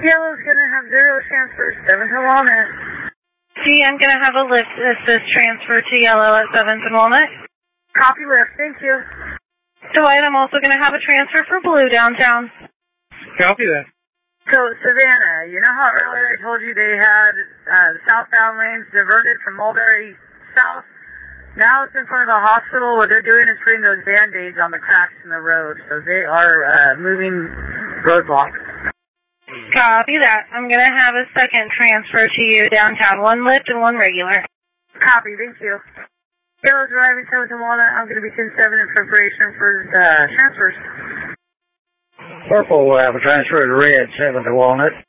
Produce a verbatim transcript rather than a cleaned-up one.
Yellow's going to have zero transfer, seventh and Walnut. G, I'm going to have a lift assist transfer to Yellow at seventh and Walnut. Copy lift, thank you. Dwight, I'm also going to have a transfer for Blue downtown. Copy that. So, Savannah, you know how earlier I told you they had uh, the southbound lanes diverted from Mulberry South? Now it's in front of the hospital. What they're doing is putting those Band-Aids on the cracks in the road. So they are uh, moving roadblocks. Copy that. I'm going to have a second transfer to you downtown. One lift and one regular. Copy, thank you. Yellow's arriving seventh and Walnut. I'm going to be ten seven in preparation for uh, transfers. Purple will have a transfer to red, seventh to Walnut.